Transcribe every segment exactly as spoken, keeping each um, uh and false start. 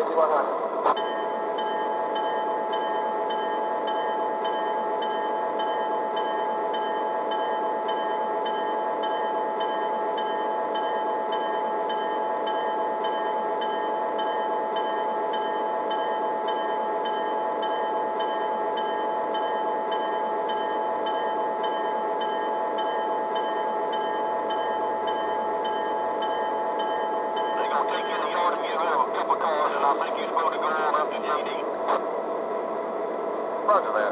one hundred. Roger that.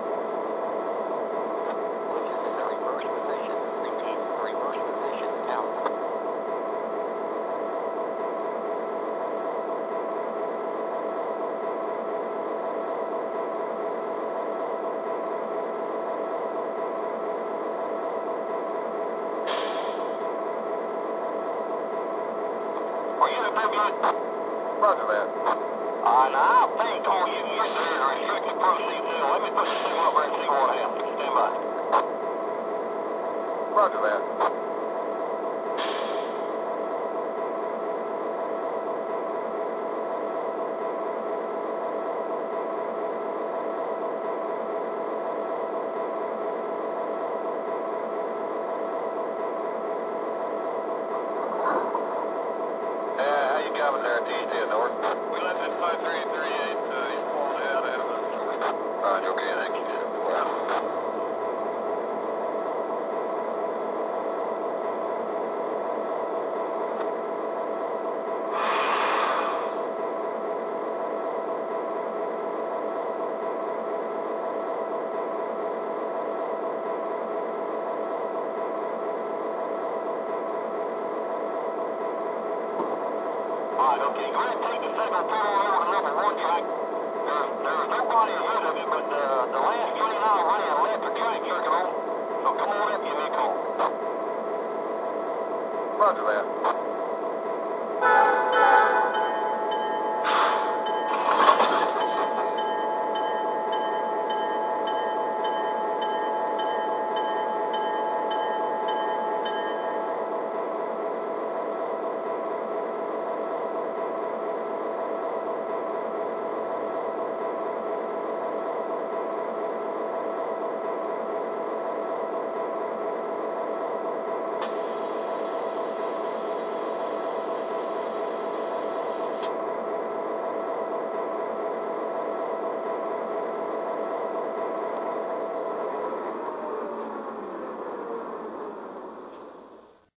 Which is in the reverse position. Repeat, reverse position, out. Are you the big one? Roger that. Uh, now, I think all you can get there is a restricted proceed now. Let me put this thing up there and see what happens. Stand by. Roger that. Yeah, how you coming there, T J North? We left at five three three eight, uh, he's pulling out out of the Roger, okay, thank you. Well, Alright, okay, go ahead and take the signal, put on over to number one track. There's, there's nobody ahead of you, but uh, the last train I ran left the track circle on. So come on up, give me a call. Roger that.